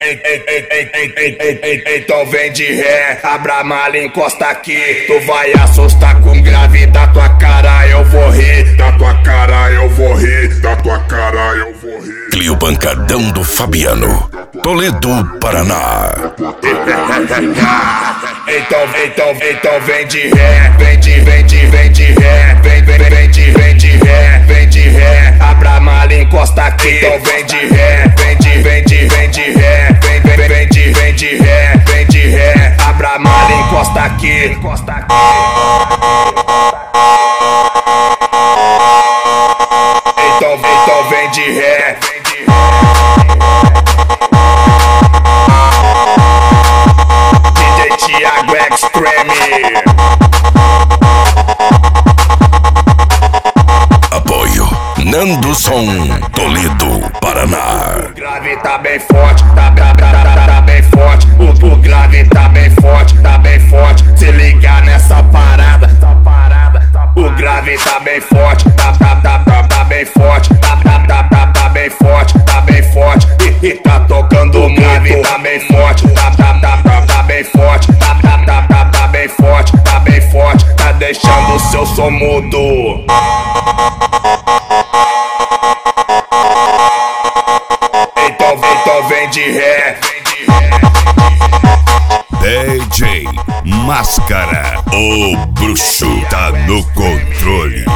Então vem de ré, abra a mala e encosta aqui. Tu vai assustar com grave, da tua cara eu vou rir. Da tua cara eu vou rir, da tua cara eu vou rir. Clio Pancadão do Fabiano, Toledo, Paraná. Então vem de ré, vem de ré, vem de ré, abra a mala e encosta aqui. Então vem de ré, vem de ré, vem de ré, abra a mala e encosta aqui. Então vem de ré. DJ Thiago Extreme. Apoio Nando Som, Toledo, Paraná. O grave tá bem forte, tá bem forte. O grave tá bem forte, se ligar nessa parada. O grave tá bem forte, tá bem forte, tá bem forte. E tá tocando o grave tá bem forte, tá bem forte, tá bem forte, tá deixando o seu som mudo. Então vem de ré. DJ Máscara, o bruxo tá no controle.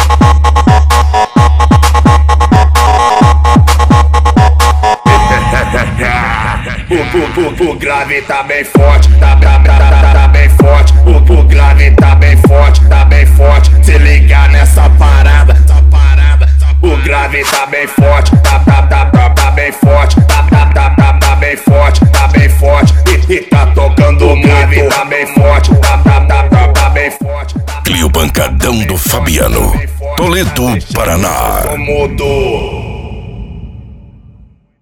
O grave tá bem forte, tá bem forte. O grave tá bem forte, se ligar nessa parada. O grave tá bem forte, tá bem forte, tá bem forte. E tá tocando o grave tá bem forte, tá bem forte. Clio Pancadão do Fabiano, Toledo, Paraná. Mudou.